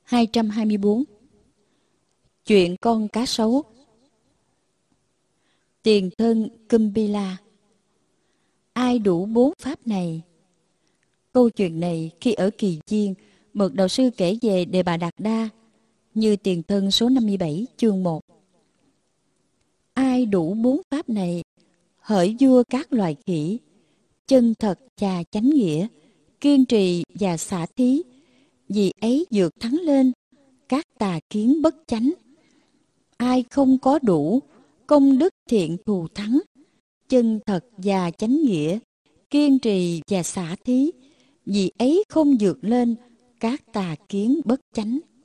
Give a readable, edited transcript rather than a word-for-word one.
224. Chuyện con cá sấu. Tiền thân Kumbila. Ai đủ 4 pháp này? Câu chuyện này khi ở Kỳ Chiên, một đạo sư kể về Đề Bà Đạt Đa như tiền thân số 57 chương 1. Ai đủ 4 pháp này, hỡi vua các loài khỉ, chân thật và chánh nghĩa, kiên trì và xả thí, vì ấy vượt thắng lên các tà kiến bất chánh. Ai không có đủ công đức thiện thù thắng, chân thật và chánh nghĩa, kiên trì và xả thí, vì ấy không vượt lên các tà kiến bất chánh.